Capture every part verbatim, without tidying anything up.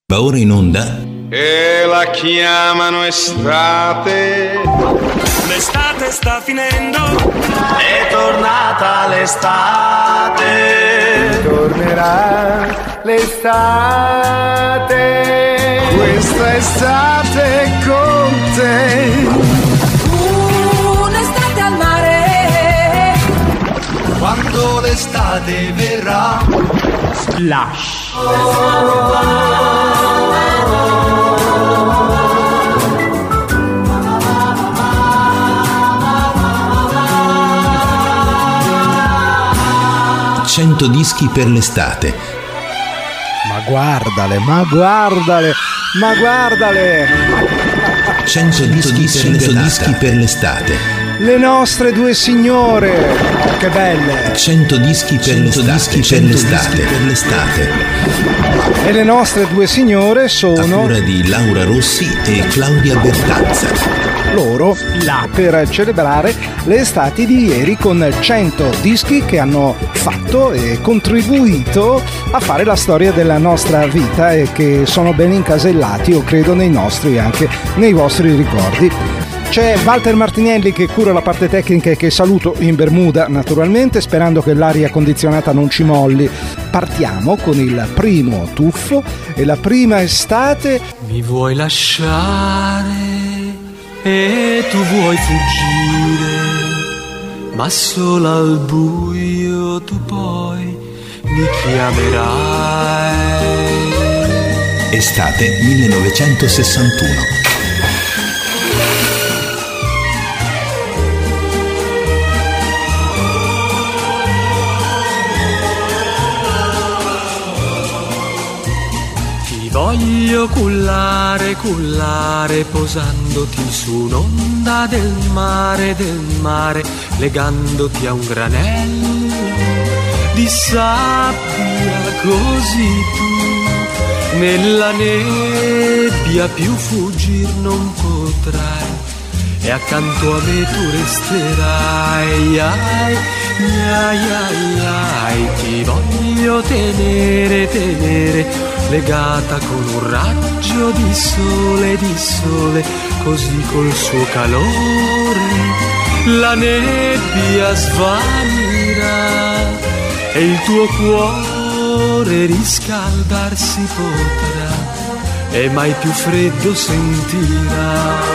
Va ora in onda. E la chiamano estate. L'estate sta finendo. È tornata l'estate. Tornerà l'estate. Questa estate con te. Un'estate al mare. Quando l'estate verrà. Splash. cento dischi per l'estate. Ma guardale, ma guardale, ma guardale. cento dischi, cento dischi per l'estate. Le nostre due signore, che belle. cento dischi per l'estate, per l'estate, per l'estate. E le nostre due signore sono... A cura di Laura Rossi e Claudia Bertanza. Loro là per celebrare le estati di ieri con cento dischi che hanno fatto e contribuito a fare la storia della nostra vita e che sono ben incasellati, io credo, nei nostri e anche nei vostri ricordi. C'è Walter Martinelli che cura la parte tecnica e che saluto in Bermuda naturalmente, sperando che l'aria condizionata non ci molli. Partiamo con il primo tuffo e la prima estate. Mi vuoi lasciare e tu vuoi fuggire, ma solo al buio tu poi mi chiamerai. Estate millenovecentosessantuno. Voglio cullare, cullare, posandoti su un'onda del mare, del mare, legandoti a un granello di sabbia, così tu nella nebbia più fuggir non potrai, e accanto a me tu resterai. Ai, ai, ai, ai, ti voglio tenere, tenere, legata con un raggio di sole, di sole, così col suo calore la nebbia svanirà e il tuo cuore riscaldarsi potrà e mai più freddo sentirà.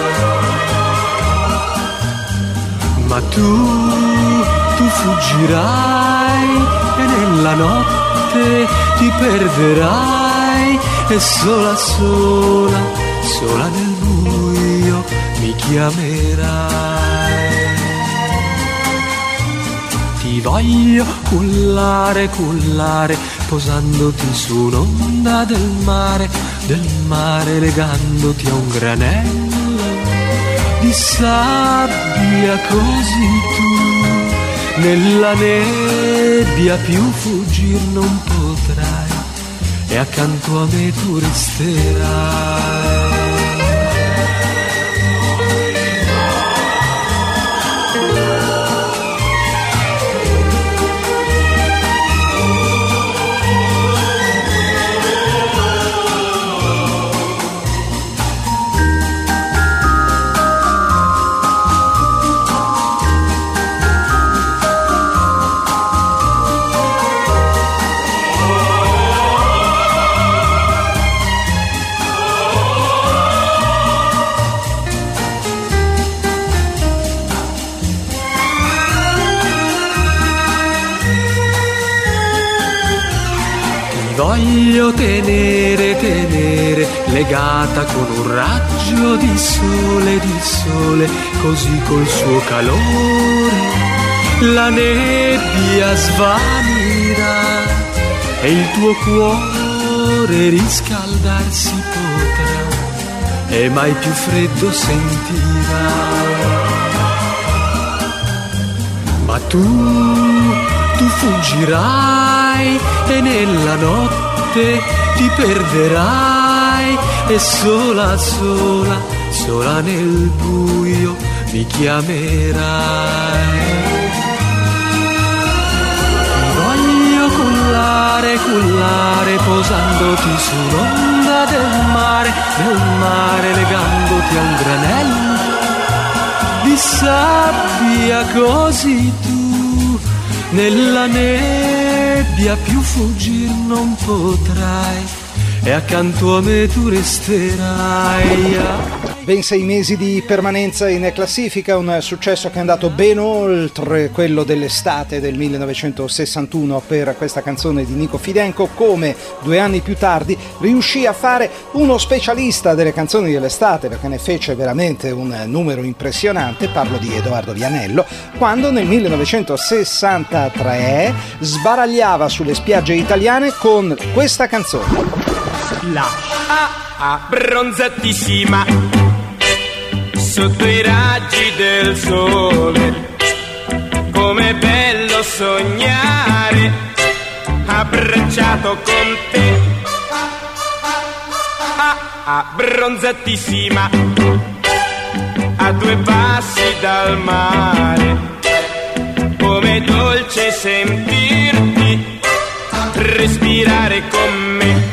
Ma tu, tu fuggirai e nella notte ti perderai e sola, sola, sola nel buio mi chiamerai. Ti voglio cullare, cullare, posandoti su un'onda del mare, del mare, legandoti a un granello di sabbia, così tu nella nebbia più fuggir non potrai e accanto a me tu resterai. Voglio tenere, tenere, legata con un raggio di sole, di sole, così col suo calore la nebbia svanirà e il tuo cuore riscaldarsi potrà e mai più freddo sentirà. Ma tu, tu fuggirai e nella notte ti perderai e sola, sola, sola nel buio mi chiamerai. Voglio cullare, cullare, posandoti su un'onda del nel mare legandoti a un granello di sabbia, così tu nella nebbia più fuggir non potrai e accanto a me tu resterai. Ben sei mesi di permanenza in classifica, un successo che è andato ben oltre quello dell'estate del millenovecentosessantuno per questa canzone di Nico Fidenco, come due anni più tardi riuscì a fare uno specialista delle canzoni dell'estate, perché ne fece veramente un numero impressionante. Parlo di Edoardo Vianello, quando nel millenovecentosessantatré sbaragliava sulle spiagge italiane con questa canzone. La ah, ah, bronzatissima sotto i raggi del sole, com'è bello sognare abbracciato con te. Ah, ah, bronzatissima a due passi dal mare, com'è dolce sentirti respirare con me.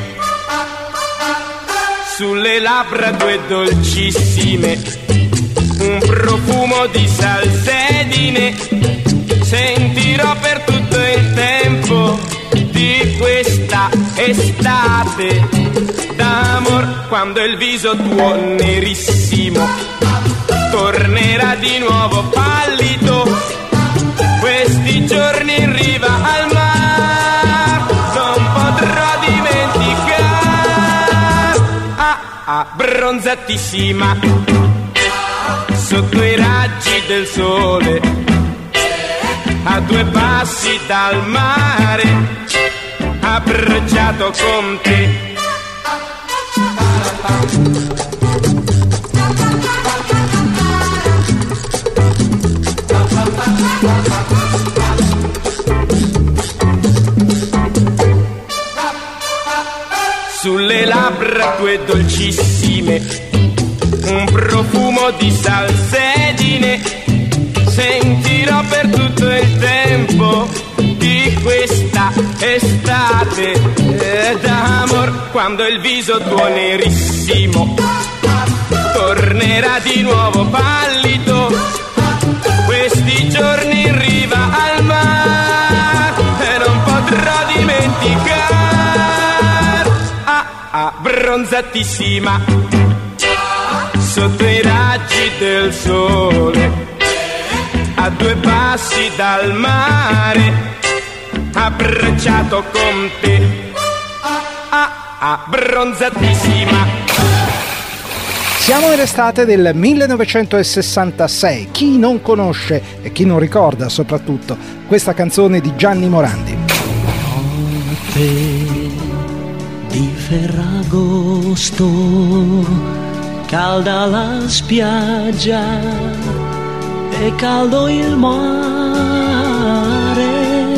Sulle labbra due dolcissime, un profumo di salsedine, sentirò per tutto il tempo di questa estate d'amor, quando il viso tuo nerissimo tornerà di nuovo pallido, questi giorni in riva al mare non potrò dimenticare. Ah, bronzatissima sotto i raggi del sole, a due passi dal mare, abbracciato con te. Sulle labbra tue dolcissime, un profumo di salsedine, sentirò per tutto il tempo di questa estate d'amor, quando il viso tuo nerissimo tornerà di nuovo pallido, questi giorni in riva al mare e non potrò dimenticare. Ah, bronzatissima sotto i raggi del sole, a due passi dal mare, abbracciato con te. Ah, ah, bronzatissima. Siamo nell'estate del millenovecentosessantasei. Chi non conosce e chi non ricorda soprattutto questa canzone di Gianni Morandi? Notte di Ferragosto, calda la spiaggia e caldo il mare,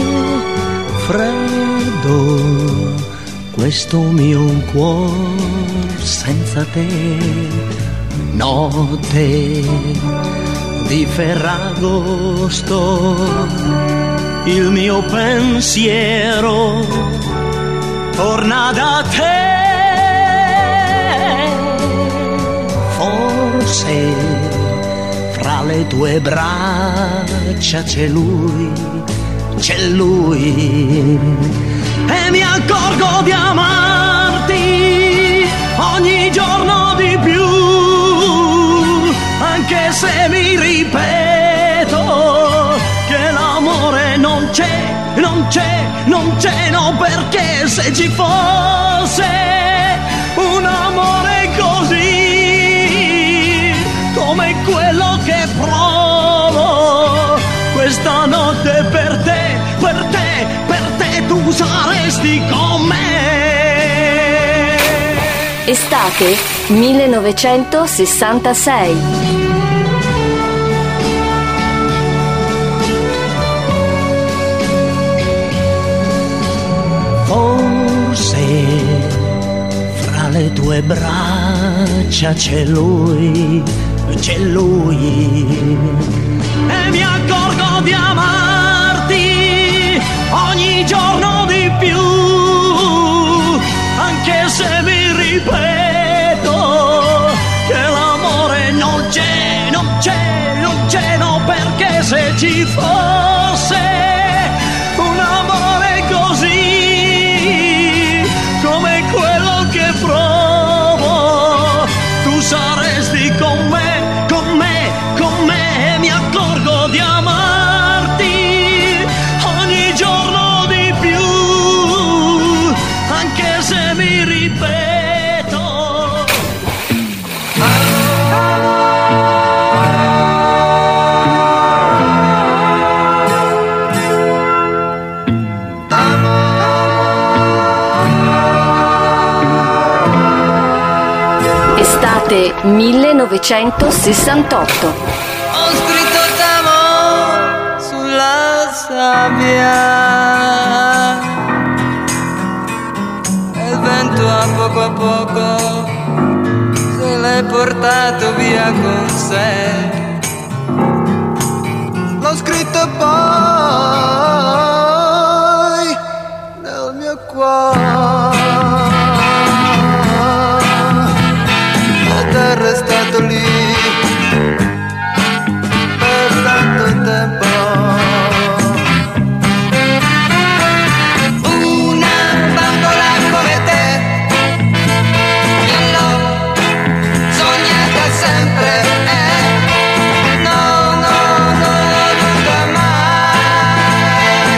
freddo questo mio cuore senza te. Notte di Ferragosto, il mio pensiero torna da te. Forse fra le tue braccia c'è lui, c'è lui, e mi accorgo di amarti ogni giorno di più, anche se mi ripeto che l'amore non c'è, non c'è, non c'è, no, perché se ci fosse un amore così come quello che provo questa notte per te, per te, per te, tu saresti con me. Estate millenovecentosessantasei. Fra le tue braccia c'è lui, c'è lui, e mi accorgo di amarti ogni giorno di più, anche se mi ripeto Estate millenovecentosessantotto. Ho scritto t'amo sulla sabbia e il vento a poco a poco se l'è portato via con sé. L'ho scritto poi nel mio cuore ed è restato lì per tanto tempo. Una bambola come te io l'ho sognata sempre, eh? No, no, no, nunca mai,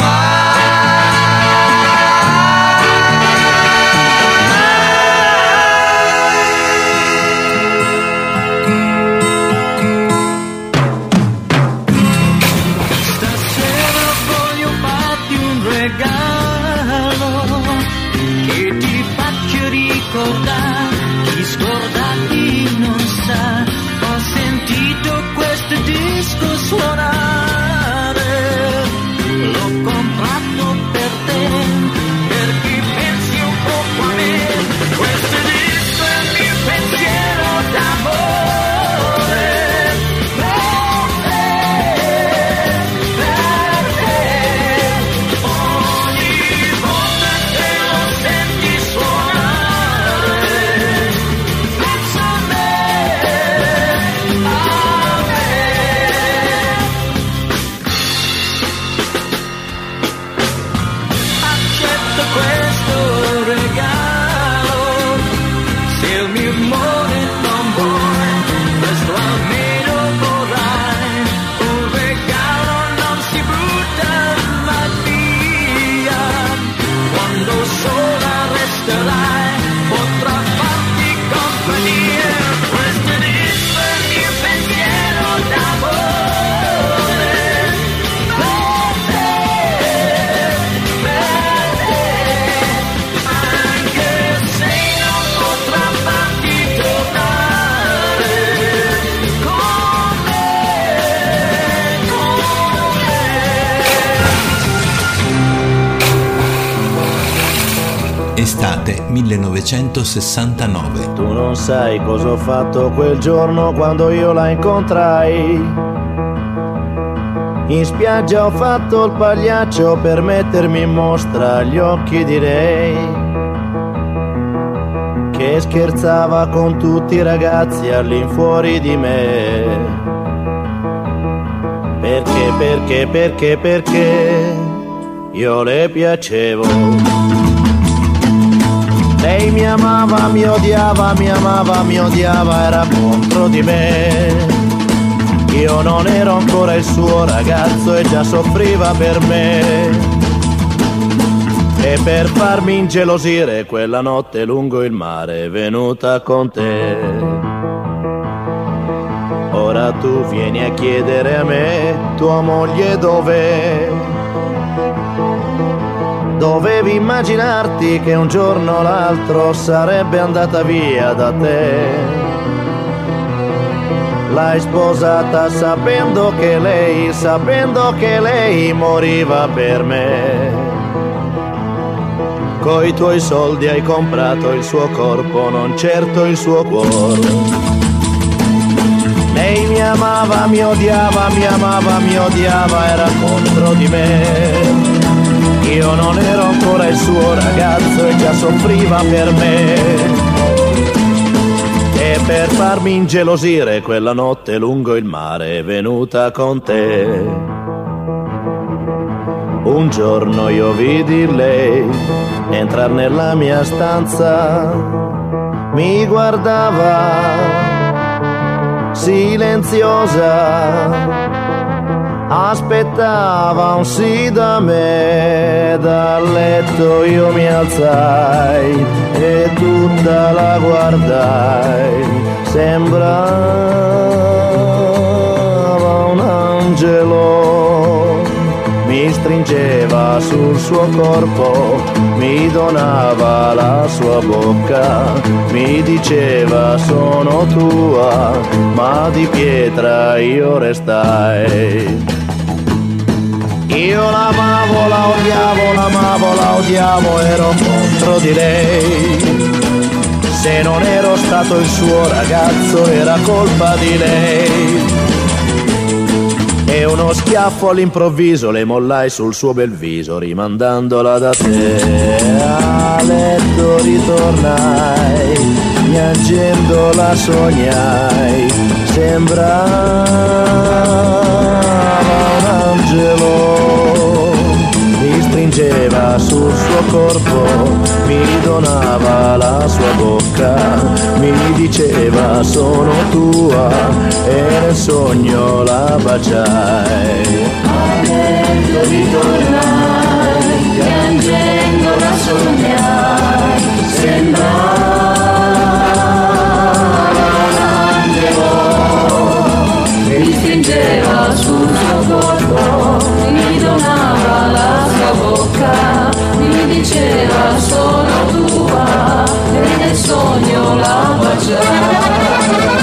Stasera voglio farti un regalo che ti faccia ricordare chi scordarti non sa. Ho sentito questo disco suonare, l'ho comprato per te perché pensi un po' a me. Questo disco è il mio pensiero d'amore per te, per te. Ogni volta che lo senti suonare pensa a me, a me. Accetta questo regalo, se il mio amore non vuoi, questo almeno vorrai. Un regalo non si butta mai via, quando sola resterai potrà farti compagnia. Questo disco è il mio pensiero d'amore per te, per te. Anche se non potrà farti tornare con me, con me. Estate millenovecentosessantanove. Tu non sai cosa ho fatto quel giorno quando io la incontrai. In spiaggia ho fatto il pagliaccio per mettermi in mostra agli occhi di lei, che scherzava con tutti i ragazzi all'infuori di me. Perché, perché, perché, perché io le piacevo. Lei mi amava, mi odiava, mi amava, mi odiava, era contro di me. Io non ero ancora il suo ragazzo e già soffriva per me. E per farmi ingelosire quella notte lungo il mare è venuta con te. Ora tu vieni a chiedere a me, tua moglie dov'è? Dovevi immaginarti che un giorno o l'altro sarebbe andata via da te. L'hai sposata sapendo che lei, sapendo che lei moriva per me. Coi tuoi soldi hai comprato il suo corpo, non certo il suo cuore. Lei mi amava, mi odiava, mi amava, mi odiava, era contro di me. Io non ero ancora il suo ragazzo e già soffriva per me. E per farmi ingelosire quella notte lungo il mare è venuta con te. Un giorno io vidi lei entrar nella mia stanza, mi guardava silenziosa, aspettava un sì da me. Dal letto io mi alzai e tutta la guardai, sembrava un angelo. Mi stringeva sul suo corpo, mi donava la sua bocca, mi diceva sono tua, ma di pietra io restai. Io l'amavo, la odiavo, l'amavo, la odiavo, ero contro di lei. Se non ero stato il suo ragazzo era colpa di lei. E uno schiaffo all'improvviso le mollai sul suo bel viso, rimandandola da te. A letto ritornai, piangendola sognai, sembrava un angelo. Mi stringeva sul suo corpo, mi donava la sua bocca, mi diceva sono tua e nel sogno la baciai. A letto ritornai, piangendo la sognai, sembrava un angelo. Mi stringeva sul suo corpo, mi donava la sua bocca, mi diceva sono tua e nel sogno la baciai.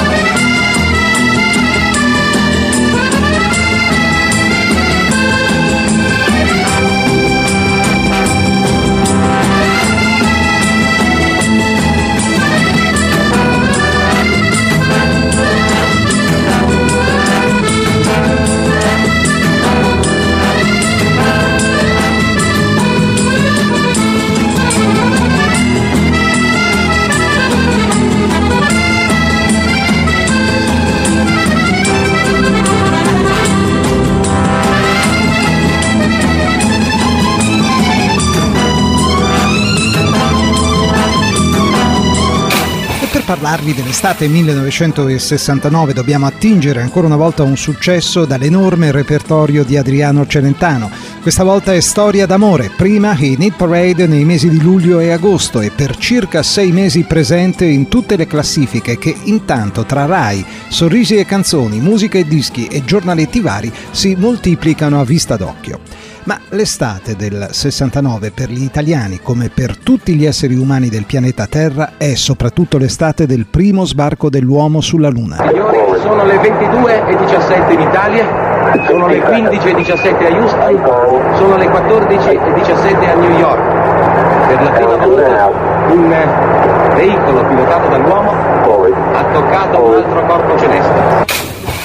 Parlarvi dell'estate millenovecentosessantanove dobbiamo attingere ancora una volta a un successo dall'enorme repertorio di Adriano Celentano. Questa volta è Storia d'amore, prima in hit parade nei mesi di luglio e agosto e per circa sei mesi presente in tutte le classifiche che intanto tra Rai, Sorrisi e canzoni, musica e dischi e giornaletti vari si moltiplicano a vista d'occhio. Ma l'estate del sessantanove per gli italiani, come per tutti gli esseri umani del pianeta Terra, è soprattutto l'estate del primo sbarco dell'uomo sulla Luna. Signori, sono le ventidue e diciassette in Italia, sono le quindici e diciassette a Houston, sono le quattordici e diciassette a New York. Per la prima volta un veicolo pilotato dall'uomo ha toccato un altro corpo celeste.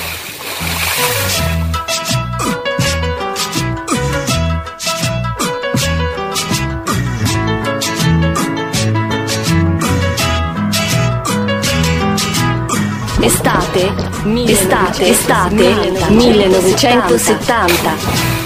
Estate, estate, estate, millenovecentosettanta.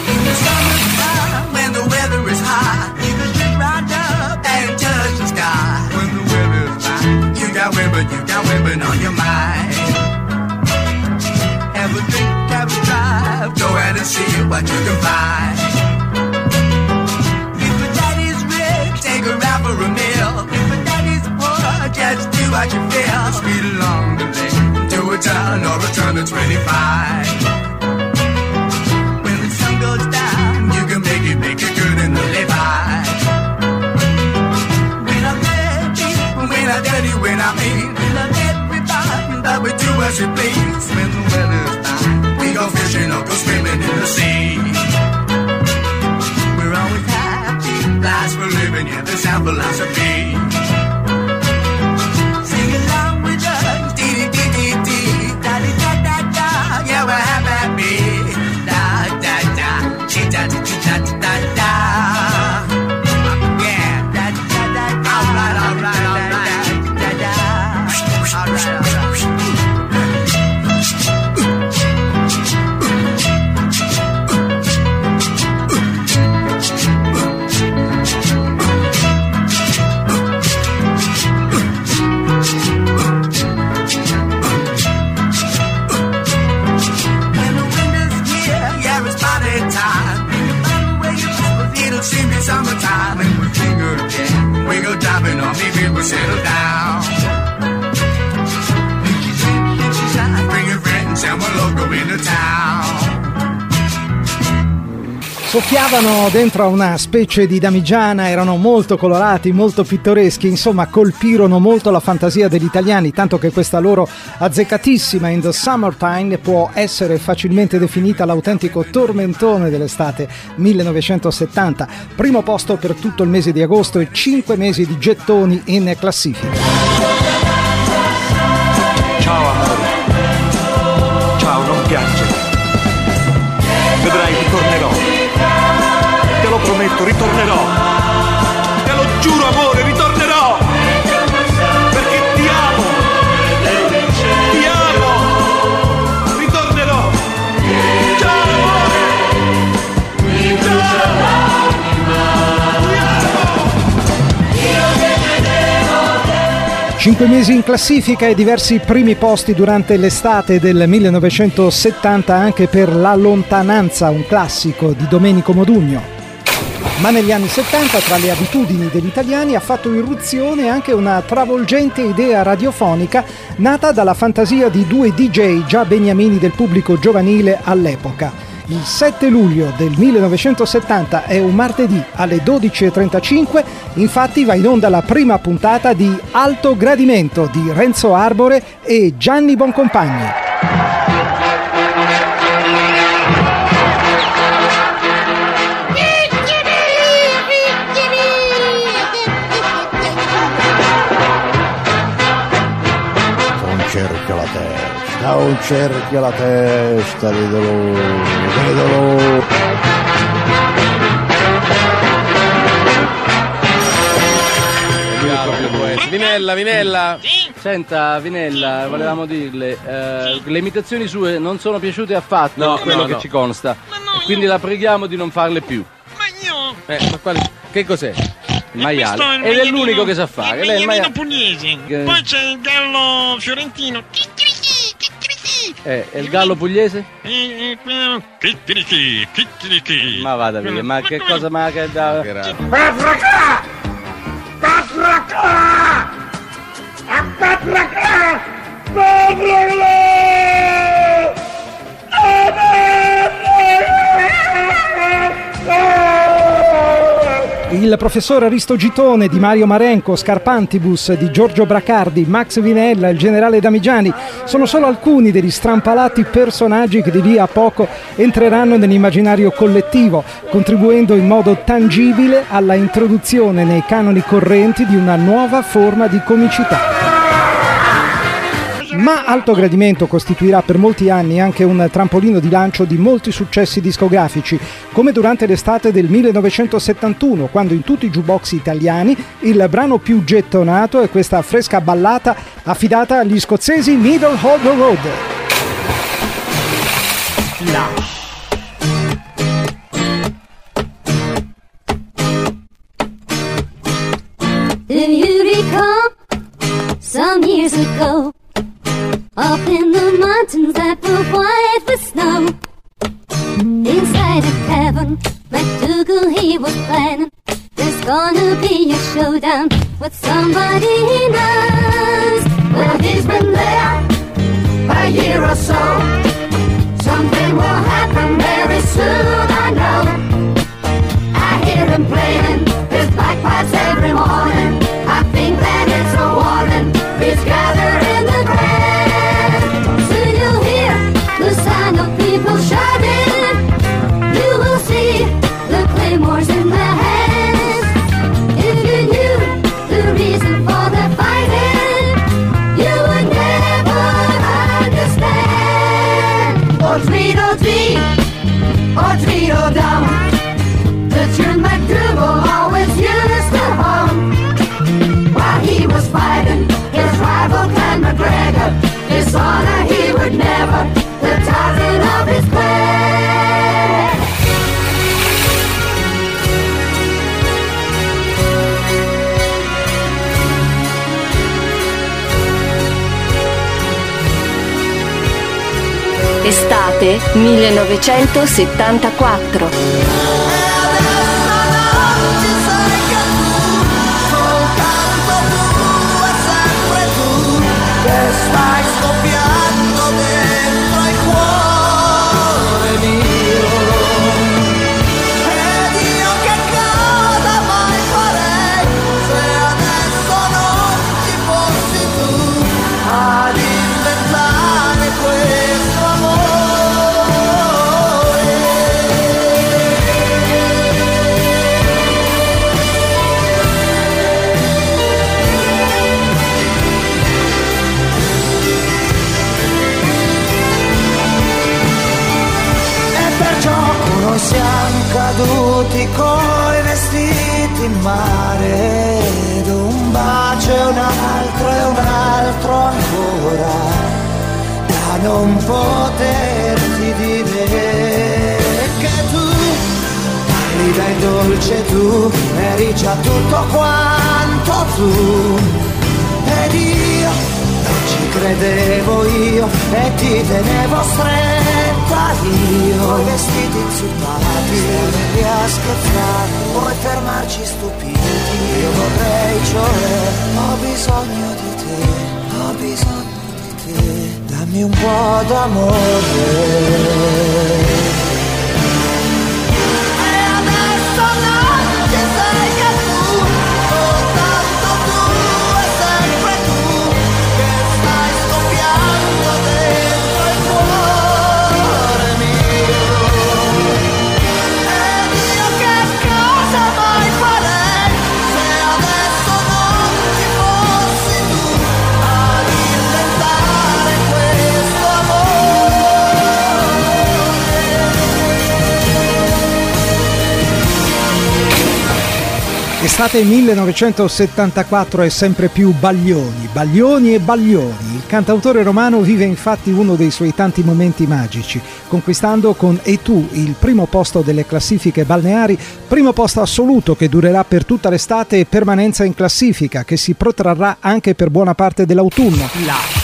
What you feel, speed along the lane to a town or return to twenty-five. When the sun goes down, you can make it, make it good and live high. When I'm dirty, when I'm dirty, when I mean, we love everybody, but we do as we please. When the weather's fine, we go fishing or go swimming in the sea. We're always happy, lives we're living, yeah, that's our philosophy. Soffiavano dentro a una specie di damigiana, erano molto colorati, molto pittoreschi, insomma colpirono molto la fantasia degli italiani, tanto che questa loro azzeccatissima In the Summertime può essere facilmente definita l'autentico tormentone dell'estate millenovecentosettanta. Primo posto per tutto il mese di agosto e cinque mesi di gettoni in classifica. Ciao amore, ciao, non piangere, vedrai ritornerò. Te lo prometto, ritornerò. Te lo giuro, amore, ritornerò. Perché ti amo. Ti amo. Ritornerò. Ciao, amore. Ciao. Cinque mesi in classifica e diversi primi posti durante l'estate del millenovecentosettanta anche per La lontananza, un classico di Domenico Modugno. Ma negli anni settanta, tra le abitudini degli italiani, ha fatto irruzione anche una travolgente idea radiofonica nata dalla fantasia di due D J già beniamini del pubblico giovanile all'epoca. Il sette luglio del millenovecentosettanta è un martedì alle dodici e trentacinque, infatti va in onda la prima puntata di Alto Gradimento di Renzo Arbore e Gianni Boncompagni. Cerchio la testa, un cerchio la testa di dolore, di dolore. Vinella, Vinella. Senta, Vinella, volevamo dirle, eh, le imitazioni sue non sono piaciute affatto, no, quello no, che no. ci consta. E quindi la preghiamo di non farle più. Ma io... Eh, ma quale... Che cos'è? Il maiale. Questo è il Ed è maialino- l'unico che sa fare. Il Lei è il maialino maia- pugliese. Che- Poi c'è il gallo fiorentino. Eh, e il gallo pugliese? E, e quello... Chicchirichi, chicchirichi. Ma vada via, ma che cosa ma che da... Patracà! Patracà! Patracà! Il professor Aristo Gitone di Mario Marenco, Scarpantibus di Giorgio Bracardi, Max Vinella, il generale Damigiani sono solo alcuni degli strampalati personaggi che di lì a poco entreranno nell'immaginario collettivo, contribuendo in modo tangibile alla introduzione nei canoni correnti di una nuova forma di comicità. Ma Alto Gradimento costituirà per molti anni anche un trampolino di lancio di molti successi discografici, come durante l'estate del millenovecentosettantuno, quando in tutti i jukebox italiani il brano più gettonato è questa fresca ballata affidata agli scozzesi Middle of the Road. La. Do you recall some years ago, up in the mountains that were white with snow, inside a cabin, MacDougal he was planning, there's gonna be a showdown with somebody he knows. Well, he's been there a year or so, something will happen very soon, I know. I hear him playing his bagpipes every morning, I think that it's a warning, he's gathering the grand. Soon you'll hear the sound of people shouting, you will see the claymores in their hands. If you knew the reason for their fighting, you would never understand. Oh Tweedledee, oh Tweedledum, the tune MacDougal always used to hum while he was fighting his rival Clan McGregor. His honor he would never, the titan of his clan. Estate millenovecentosettantaquattro. Stai scoppiando dentro il cuore mio. perduti coi vestiti in mare, ed un bacio e un altro e un altro ancora, da non poterti dire che tu parli del dolce, tu eri già tutto quanto tu, ed io non ci credevo io e ti tenevo stretta io, i vestiti inzuppati e a scherzare, vuoi fermarci stupiti, io vorrei, cioè ho bisogno di te, ho bisogno di te, dammi un po' d'amore. Estate millenovecentosettantaquattro e sempre più Baglioni, Baglioni e Baglioni. Il cantautore romano vive infatti uno dei suoi tanti momenti magici, conquistando con E tu il primo posto delle classifiche balneari, primo posto assoluto che durerà per tutta l'estate e permanenza in classifica che si protrarrà anche per buona parte dell'autunno. La.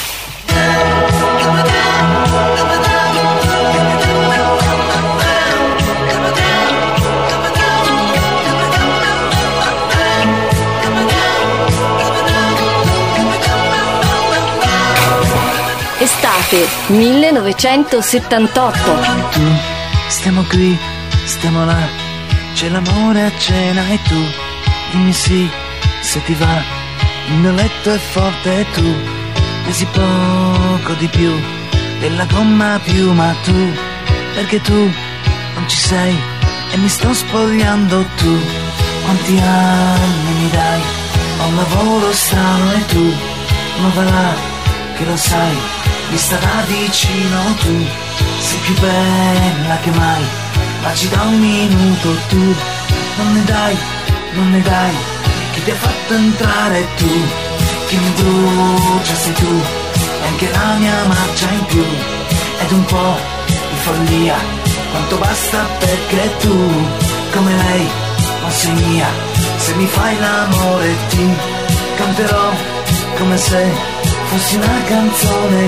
Estate millenovecentosettantotto. Tu, stiamo qui, stiamo là, c'è l'amore a cena e tu, dimmi sì, se ti va, il mio letto è forte e tu, pesi poco di più, della gomma più, ma tu, perché tu non ci sei e mi sto spogliando tu, quanti anni mi dai, ho un lavoro strano e tu, ma va là, che lo sai, mi starà vicino tu, sei più bella che mai, ma ci dà un minuto tu, non ne dai, non ne dai, chi ti ha fatto entrare tu, chi mi brucia sei tu, e anche la mia marcia in più, ed un po' di follia, quanto basta perché tu, come lei, non sei mia, se mi fai l'amore ti canterò come se fossi una canzone,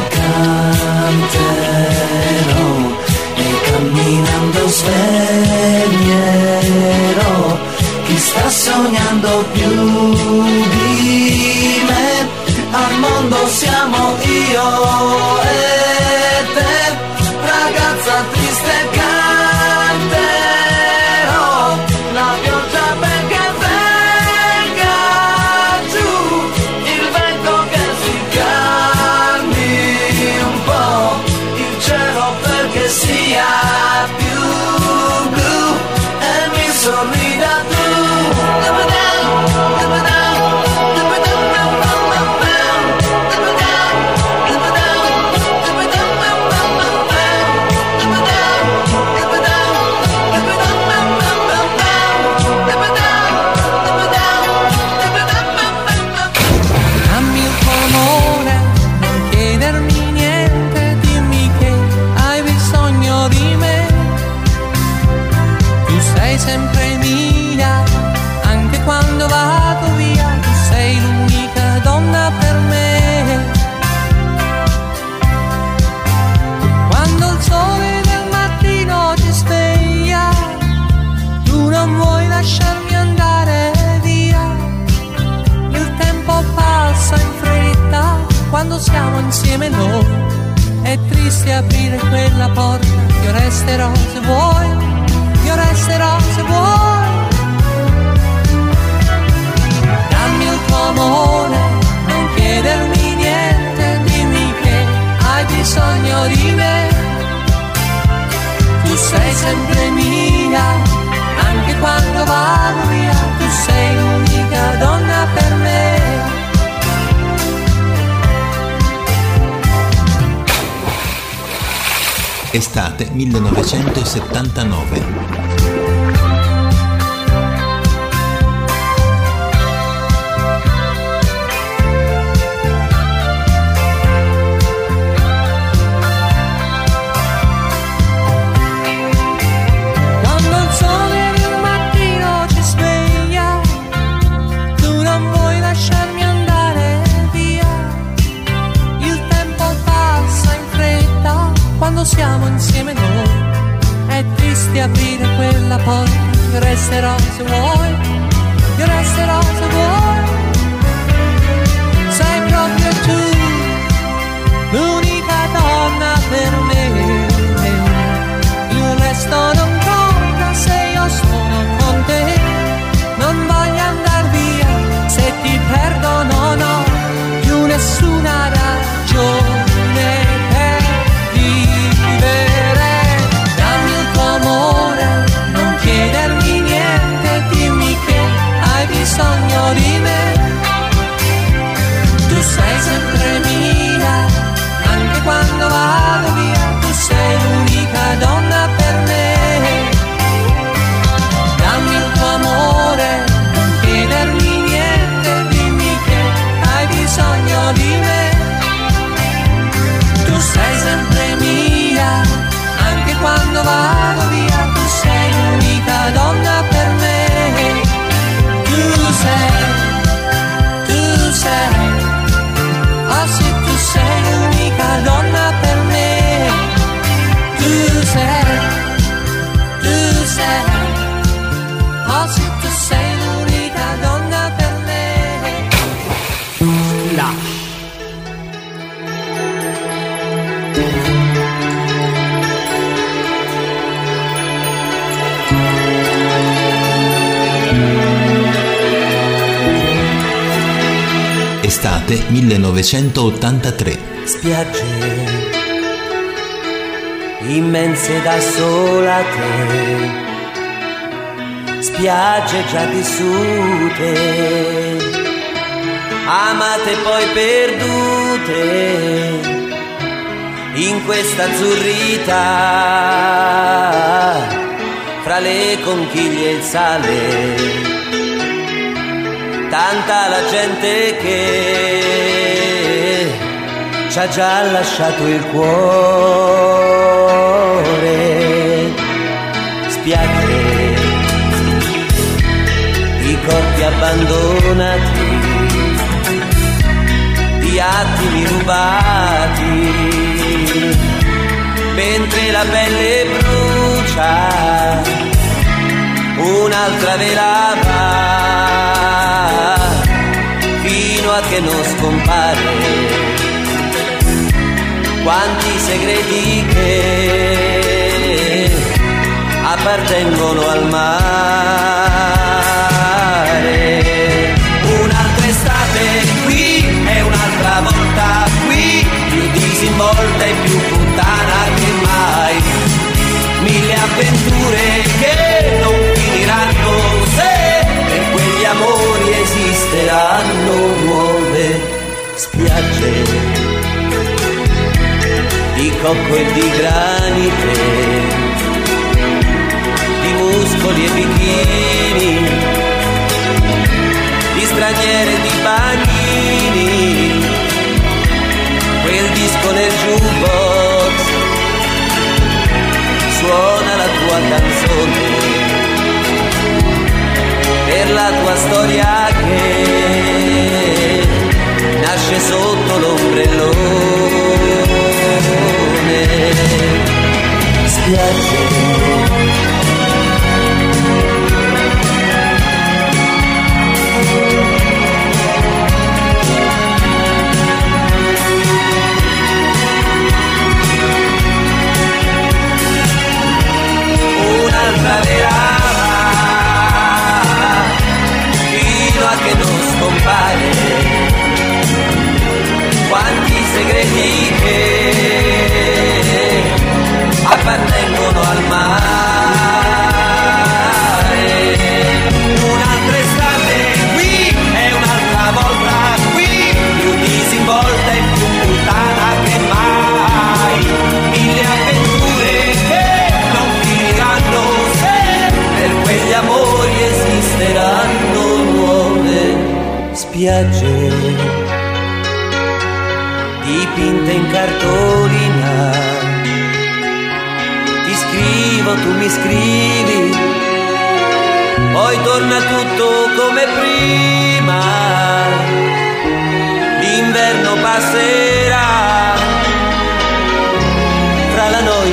canterò e camminando sveglierò chi sta sognando più di me, al mondo siamo io e te, ragazza triste canterò la pioggia perché venga giù, il vento che si calmi un po', il cielo perché sia più blu e mi sorrida tu. Sempre mia, anche quando vado via, tu sei l'unica donna per me. Quando il sole del mattino ti sveglia, tu non vuoi lasciarmi andare via. Il tempo passa in fretta quando siamo insieme noi. È triste aprire quella porta, io resterò se vuoi. Io resterò se vuoi, dammi il tuo amore, non chiedermi niente, dimmi che hai bisogno di me, tu sei sempre mia, anche quando vado via, tu sei l'unica donna per me. Estate millenovecentosettantanove. siamo insieme noi. È triste aprire quella porta, io resterò se vuoi, io resterò se vuoi. Sei proprio tu, l'unica donna per me. Il resto non conta se io sono con te. Non voglio andar via, se ti perdo non ho più nessuna ragione per vivere. Dammi il tuo amore, non chiedermi niente, dimmi che hai bisogno di me. Tu sei sempre mia, anche quando vado via, tu sei l'unica donna per me. Dammi il tuo amore, non chiedermi niente, dimmi che hai bisogno di me. Tu sei sempre mia, anche quando vado via, tu sei l'unica donna per me. Tu sei, tu sei, oh sì, tu sei l'unica donna per me. Tu sei, tu sei, oh sì, tu sei l'unica donna per me. La Estate millenovecentottantatré. Spiagge immense da sola te, spiagge già vissute, amate poi perdute, in questa azzurrità, fra le conchiglie e il sale. Tanta la gente che ci ha già lasciato il cuore. Spiagge di corpi abbandonati, di attimi rubati, mentre la pelle brucia, un'altra velava, fino a che non scompare. Quanti segreti che appartengono al mare. Un'altra estate qui e un'altra volta qui, più disinvolta e più puttana che mai. Mille avventure che non finiranno se per quegli amori esisteranno nuove spiagge di cocco e di granite, di muscoli e bikini, di straniere e di bagnini. Quel disco nel jukebox suona la tua canzone, per la tua storia che nasce sotto l'ombrellone. Spiagge un'altra verava, fino a che non scompare. Quanti segreti che appartengono al mare. Un'altra estate qui e un'altra volta qui, più disinvolta e più puttana che mai. Mille avventure che non finiranno se per quegli amori esisteranno nuove spiagge dipinte in cartolina. Ti scrivo, tu mi scrivi, poi torna tutto come prima. L'inverno passerà, tra la notte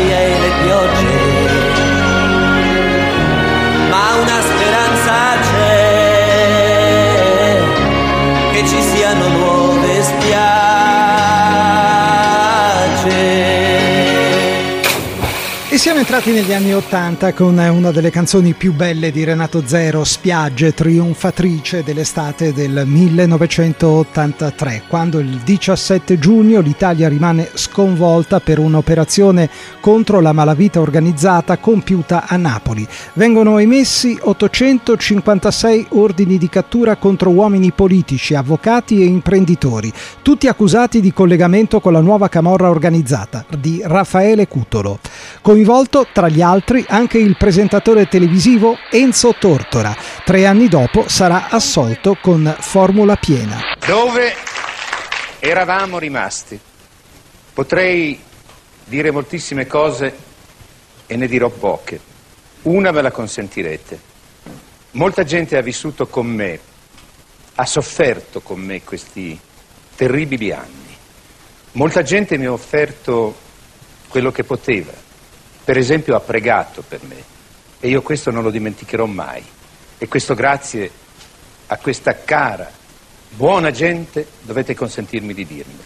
siamo entrati negli anni Ottanta con una delle canzoni più belle di Renato Zero, Spiagge, trionfatrice dell'estate del millenovecentottantatré, quando il diciassette giugno l'Italia rimane sconvolta per un'operazione contro la malavita organizzata compiuta a Napoli. Vengono emessi ottocentocinquantasei ordini di cattura contro uomini politici, avvocati e imprenditori, tutti accusati di collegamento con la nuova camorra organizzata di Raffaele Cutolo. Coinvolto tra gli altri anche il presentatore televisivo Enzo Tortora. Tre anni dopo sarà assolto con formula piena. Dove eravamo rimasti? Potrei dire moltissime cose e ne dirò poche. Una me la consentirete. Molta gente ha vissuto con me, ha sofferto con me questi terribili anni. Molta gente mi ha offerto quello che poteva. Per esempio ha pregato per me e io questo non lo dimenticherò mai. E questo grazie a questa cara, buona gente dovete consentirmi di dirlo.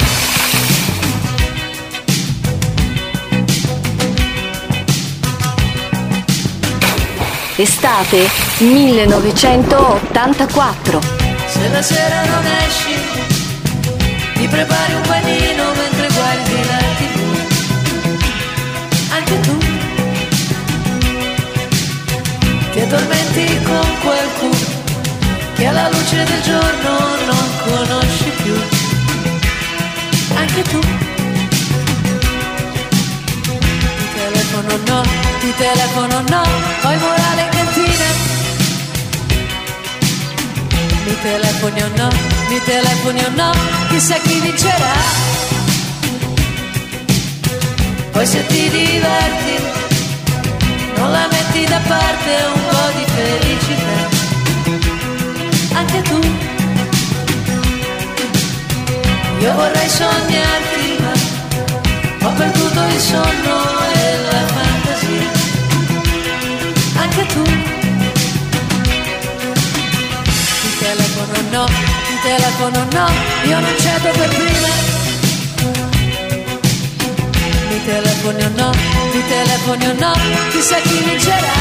Estate millenovecentottantaquattro. Se la sera non esci, ti prepari un panino mentre guardi la tivù. Anche tu ti addormenti con qualcuno che alla luce del giorno non conosci più. Anche tu ti telefono no, ti telefono no, poi morale in cantina. Mi telefoni o no, mi telefoni o no, chissà chi vincerà. Poi se ti diverti, non la metti da parte un po' di felicità. Anche tu, io vorrei sognarti, ma ho perduto il sonno e la fantasia. Anche tu, ti telefono no, ti telefono no, io non cedo per prima. Mi telefoni o no, mi telefoni o no, chissà chi vincerà.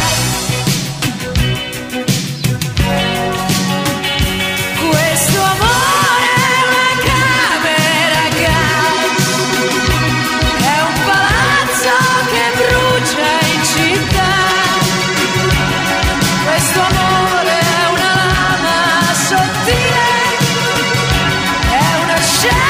Questo amore è una camera gas, è un palazzo che brucia in città. Questo amore è una lama sottile, è una scena.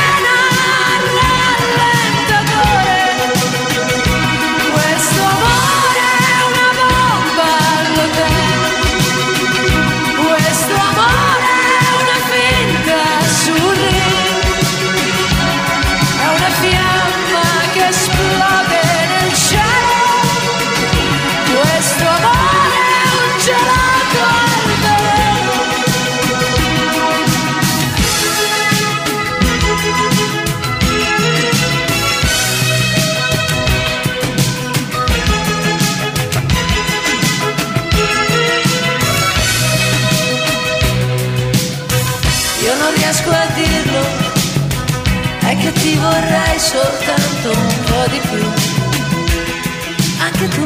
Che ti vorrei soltanto un po' di più. Anche tu,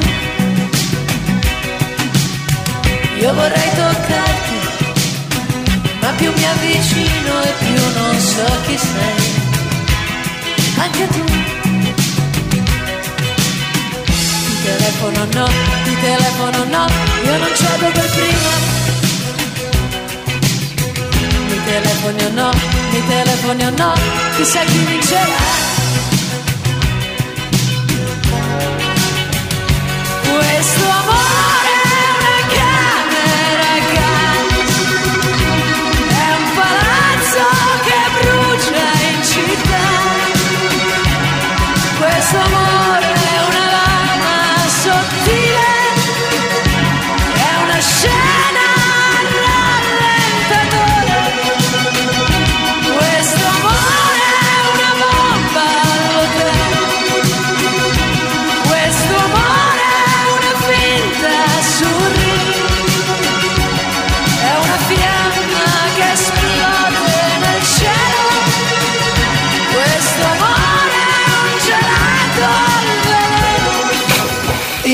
io vorrei toccarti, ma più mi avvicino e più non so chi sei. Anche tu, ti telefono no, ti telefono no, io non cedo per prima. Mi telefoni o no, mi telefoni o no, chissà chi vincerà. Questo amore è una camera gas, è un palazzo che brucia in città. Questo amore è una lama sottile, è una scena rallentatore. Questo amore è una bomba all'hotel. Questo amore è una fine.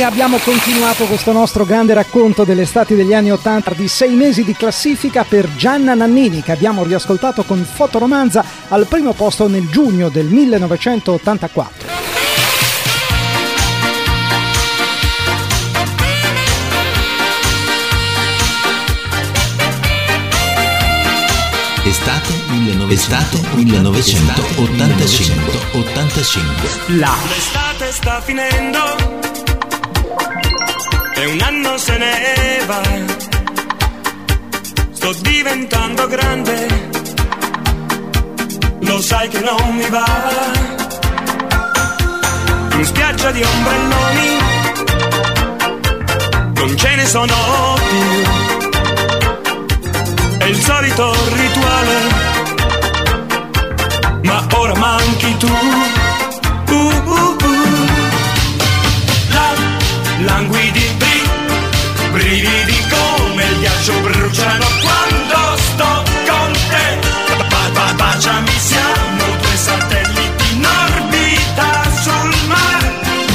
abbiamo continuato questo nostro grande racconto delle estati degli anni ottanta di sei mesi di classifica per Gianna Nannini, che abbiamo riascoltato con Fotoromanza al primo posto nel giugno del millenovecentottantaquattro. Estate, Estate millenovecentottantacinque ottantacinque. La l'estate sta finendo e un anno se ne va. Sto diventando grande, lo sai che non mi va. In spiaggia di ombrelloni non ce ne sono più. È il solito rituale, ma ora manchi tu. Uh, uh, uh. La, languidi, bri, brividi come il ghiaccio bruciano quando sto con te. Ba, ba, baciami, siamo due satelliti in orbita sul mare.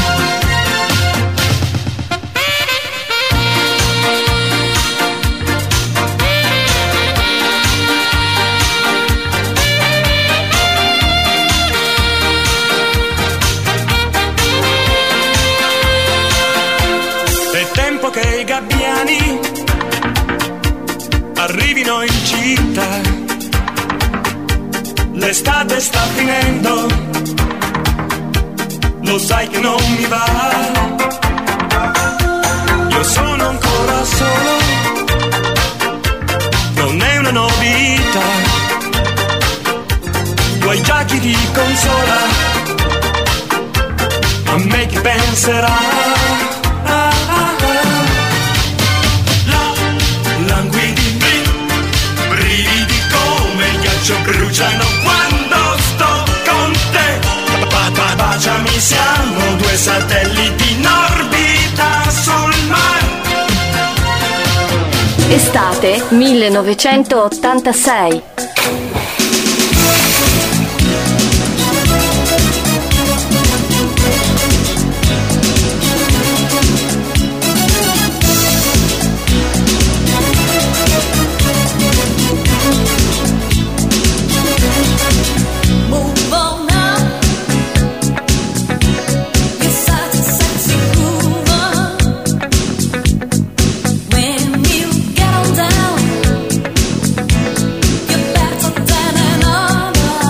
Che i gabbiani arrivino in città, l'estate sta finendo, lo sai che non mi va. Io sono ancora solo, non è una novità, tuoi giacchi di consola, a me chi penserà. Bruciano quando sto con te. Ba, ba, baciami, siamo due satelliti in orbita sul mare. Estate millenovecentottantasei. Down, you're better than another.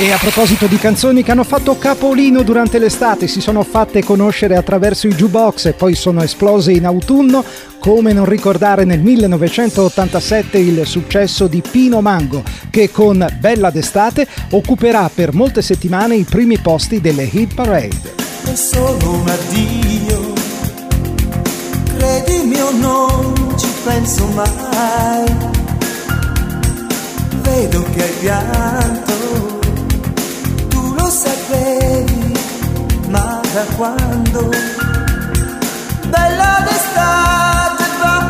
E a proposito di canzoni che hanno fatto capolino durante l'estate, si sono fatte conoscere attraverso i jukebox e poi sono esplose in autunno, come non ricordare nel millenovecentottantasette il successo di Pino Mango, che con Bella d'estate occuperà per molte settimane i primi posti delle hit parade. È solo un addio, credimi o non ci penso mai, vedo che hai pianto, tu lo sapevi, ma da quando? Bella d'estate va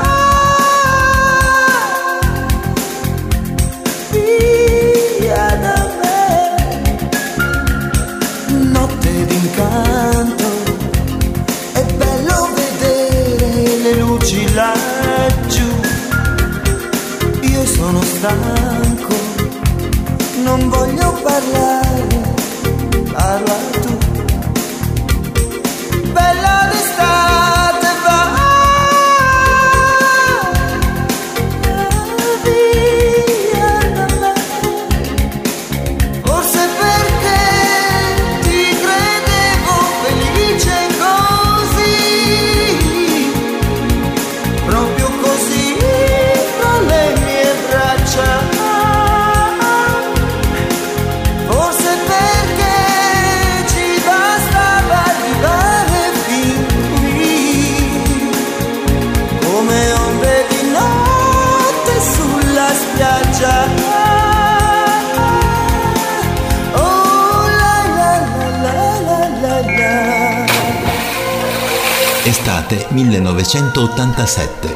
via da me, notte d'incanto, è bello vedere le luci laggiù, io sono stanco, non voglio parlare, parla tu. Bella d'estate va via da me, forse perché ti credevo felice così, proprio così fra le mie braccia. Estate millenovecentottantasette.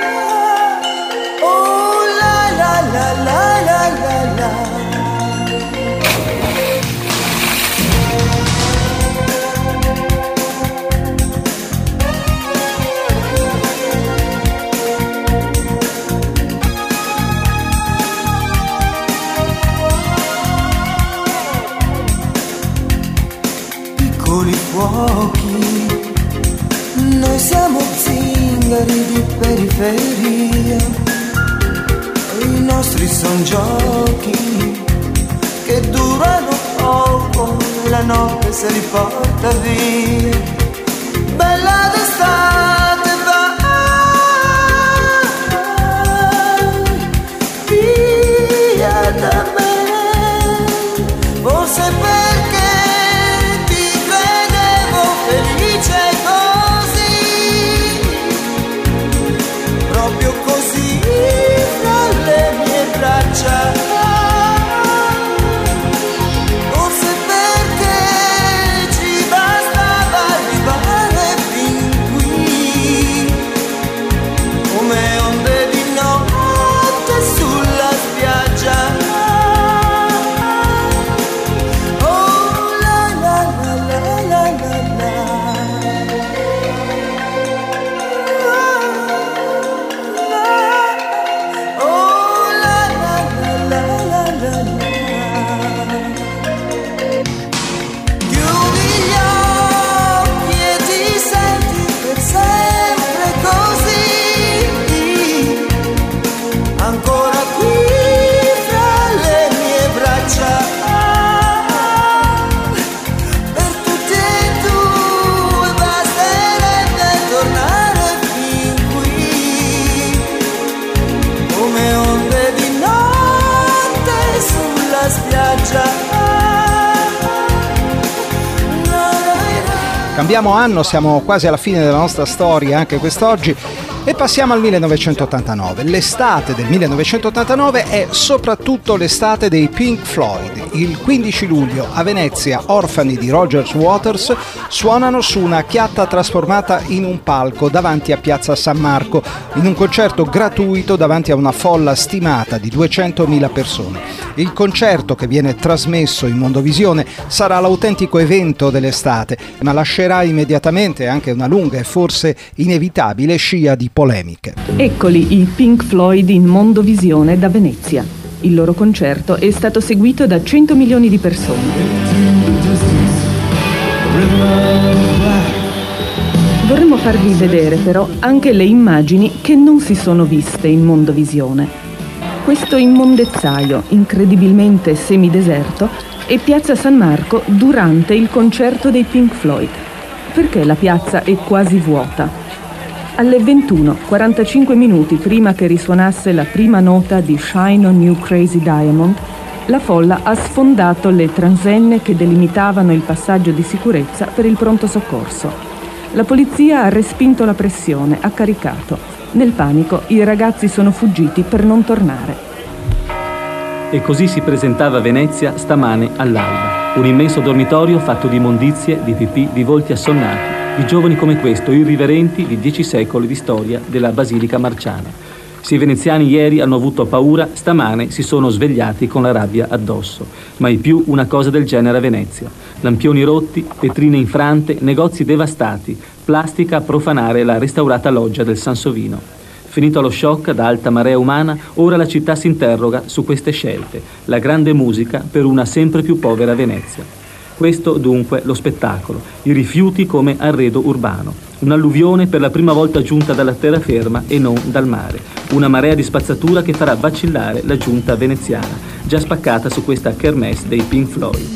Oh la la la la la la la. Piccoli fuochi, noi siamo zingari di periferia, i nostri son giochi che durano poco e la notte se li porta via. Bella d'estate va via da me, forse perché ti credevo felice proprio così fra le mie braccia, forse perché ci bastava arrivare fin qui, come onde di notte sulla spiaggia. Oh la la la la la la la. Cambiamo anno, siamo quasi alla fine della nostra storia anche quest'oggi e passiamo al millenovecentottantanove. L'estate del millenovecentottantanove è soprattutto l'estate dei Pink Floyd. Il quindici luglio a Venezia, orfani di Roger Waters suonano su una chiatta trasformata in un palco davanti a Piazza San Marco, in un concerto gratuito davanti a una folla stimata di duecentomila persone. Il concerto, che viene trasmesso in Mondovisione, sarà l'autentico evento dell'estate, ma lascerà immediatamente anche una lunga e forse inevitabile scia di polemiche. Eccoli i Pink Floyd in Mondovisione da Venezia. Il loro concerto è stato seguito da cento milioni di persone. Vorremmo farvi vedere però anche le immagini che non si sono viste in Mondovisione. Questo immondezzaio, incredibilmente semideserto, e Piazza San Marco durante il concerto dei Pink Floyd. Perché la piazza è quasi vuota? Alle ventuno, quarantacinque minuti prima che risuonasse la prima nota di Shine on You Crazy Diamond, la folla ha sfondato le transenne che delimitavano il passaggio di sicurezza per il pronto soccorso. La polizia ha respinto la pressione, ha caricato. Nel panico i ragazzi sono fuggiti per non tornare. E così si presentava Venezia stamane all'alba. Un immenso dormitorio fatto di immondizie, di pipì, di volti assonnati, di giovani come questo, irriverenti di dieci secoli di storia della Basilica Marciana. Se i veneziani ieri hanno avuto paura, stamane si sono svegliati con la rabbia addosso. Mai più una cosa del genere a Venezia. Lampioni rotti, vetrine infrante, negozi devastati, plastica a profanare la restaurata loggia del Sansovino. Finito lo shock da alta marea umana, ora la città si interroga su queste scelte. La grande musica per una sempre più povera Venezia. Questo dunque lo spettacolo, i rifiuti come arredo urbano, un'alluvione per la prima volta giunta dalla terraferma e non dal mare, una marea di spazzatura che farà vacillare la giunta veneziana, già spaccata su questa kermesse dei Pink Floyd.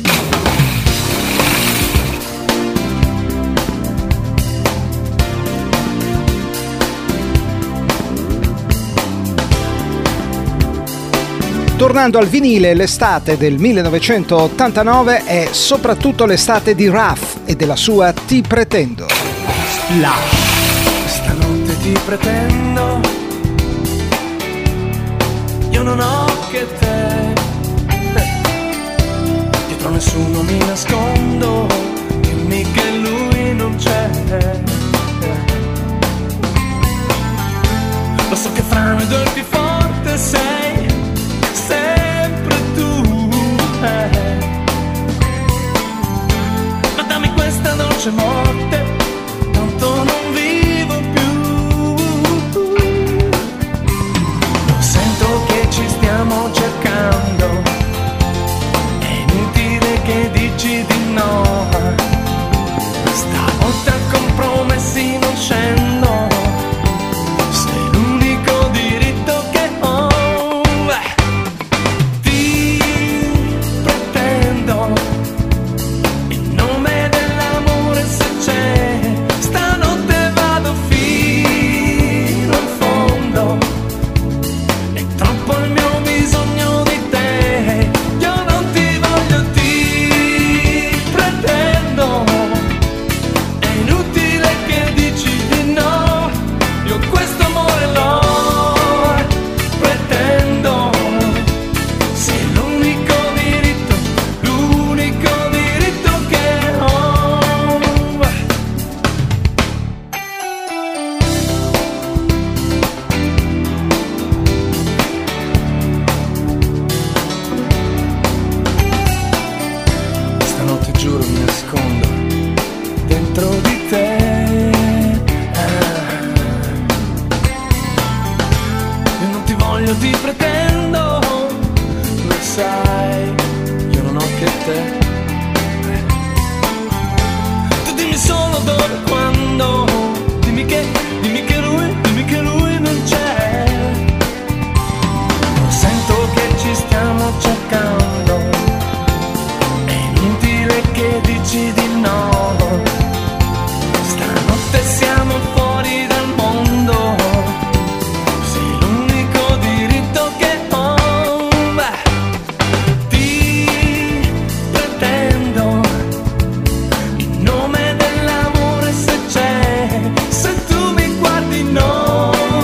Tornando al vinile, l'estate del millenovecentottantanove è soprattutto l'estate di Ruff e della sua Ti pretendo. Splash. Stanotte ti pretendo, io non ho che te, dietro nessuno mi nascondo, dimmi che lui non c'è. Lo so che fra noi due il più forte sei, sempre tu, eh. Ma dammi questa dolce morte, tanto non vivo più. Sento che ci stiamo cercando, è inutile che dici di no. Stavolta compromessi non scendo, sei l'unico diritto che ho. In nome dell'amore se c'è, se tu mi guardi no.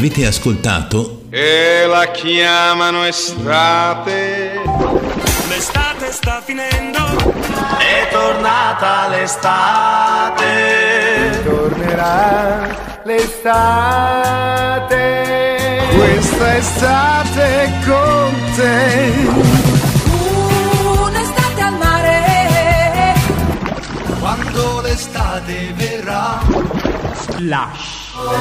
Avete ascoltato E la chiamano estate. L'estate sta finendo. È tornata l'estate. Tornerà l'estate. Questa estate con te. Un'estate al mare. Quando l'estate verrà. Splash.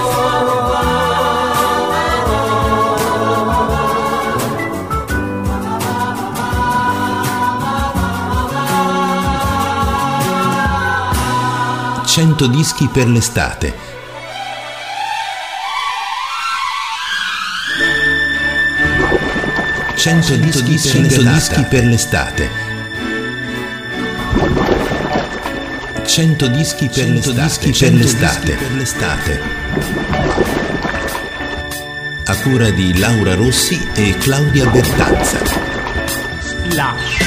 cento dischi per l'estate. cento dischi, cento dischi per l'estate. cento dischi per l'estate. per l'estate. per l'estate. A cura di Laura Rossi e Claudia Bertanza. Splash.